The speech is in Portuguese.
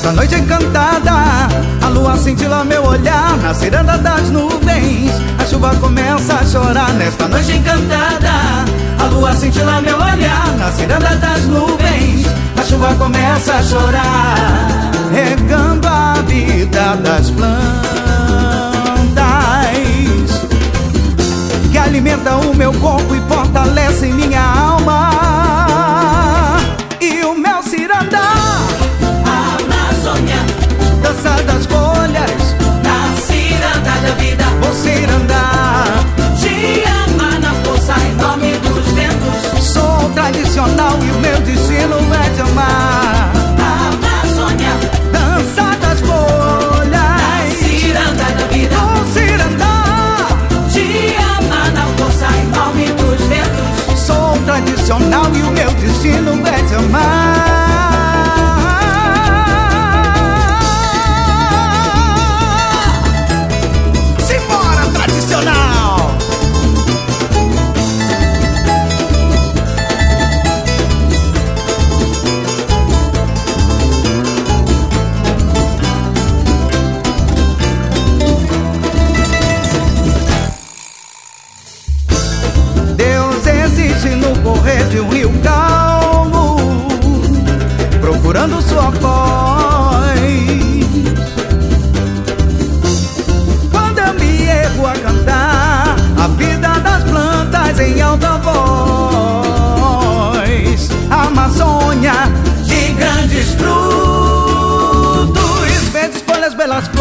Nessa noite encantada, a lua cintila meu olhar. Na ciranda das nuvens, a chuva começa a chorar. Nesta noite encantada, a lua cintila meu olhar. Na ciranda das nuvens, a chuva começa a chorar, regando a vida das plantas que alimenta o meu corpo e fortalece minha alma. E o meu cirandá, a Amazônia, dança das folhas, na ciranda da vida. vou cirandar, Te amar na força enorme dos ventos. sou tradicional e o meu destino é de amar. A Amazônia, Dança das na folhas, ciranda da vida. vou cirandar, Te amar na força enorme dos ventos. sou tradicional e o meu destino é de amar. Simbora, tradicional! Deus existe no correr de um rio calmo, procurando sua voz. Quando eu me ergo a cantar a vida das plantas em alta voz, Amazônia de grandes frutos, verdes folhas, belas